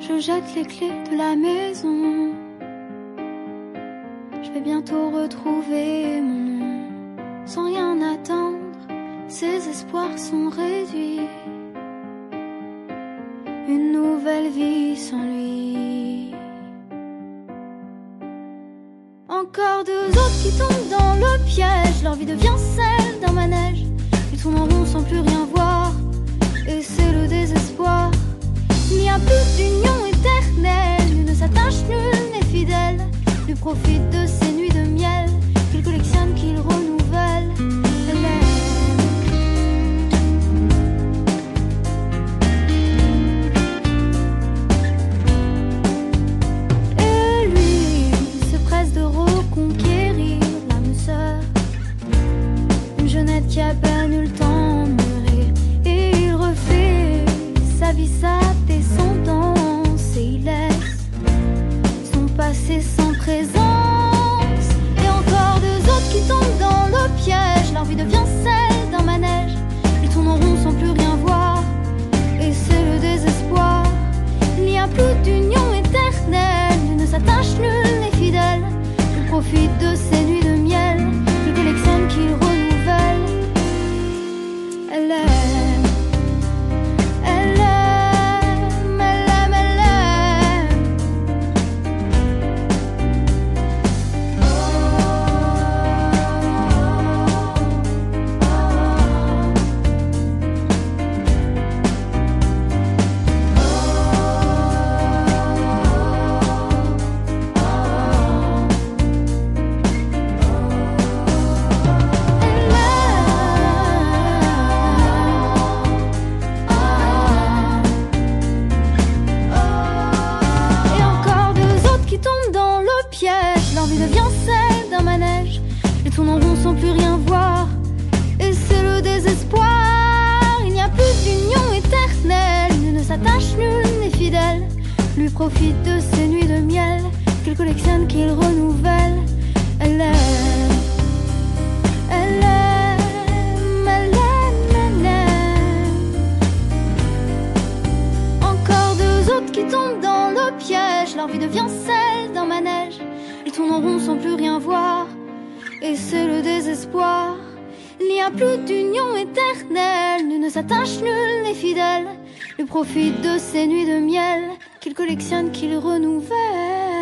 Je jette les clés de la maison. Je vais bientôt retrouver mon nom. Sans rien attendre, ses espoirs sont réduits. Une nouvelle vie sans lui. Encore deux autres qui tombent dans le piège. Leur vie devient celle d'un manège. Ils tournent en rond sans plus rien voir. Et c'est le désespoir. Il n'y a plus d'union éternelle. Nul ne s'attache, nul n'est fidèle. Lui profite de ses nuits de miel qu'il collectionne, qu'il renouvelle. Elle et lui se presse de reconquérir l'âme sœur. Une jeunette qui a peine eu le temps de mûrir. Et il refait sa vie, sa descendance. Et il laisse son passé sans présence. Et encore deux autres qui tombent dans le piège. Leur vie devient celle d'un manège. Ils tournent en rond sans plus rien voir. Et c'est le désespoir. Il n'y a plus d'union éternelle. Nul ne s'attache, nul n'est fidèle. Il profite de ses nuits de miel qu'il collectionne, qu'il renouvelle. Elle aime, elle aime, elle aime, elle aime. Et encore deux autres qui tombent dans le piège. Leur vie devient celle d'un manège. Ils tournent en rond sans plus rien voir. Et c'est le désespoir. Il n'y a plus d'union éternelle. Nul ne s'attache, nul n'est fidèle. Lui profite de ses nuits de miel qu'il collectionne, qu'il renouvelle. Elle aime, elle aime, elle aime, elle aime. Encore deux autres qui tombent dans le piège. Leur vie devient celle d'un manège. Ils tournent en rond sans plus rien voir. Et c'est le désespoir. Il n'y a plus d'union éternelle. Nul ne s'attache, nul n'est fidèle. Lui profite de ses nuits de miel qu'il collectionne, qu'il renouvelle.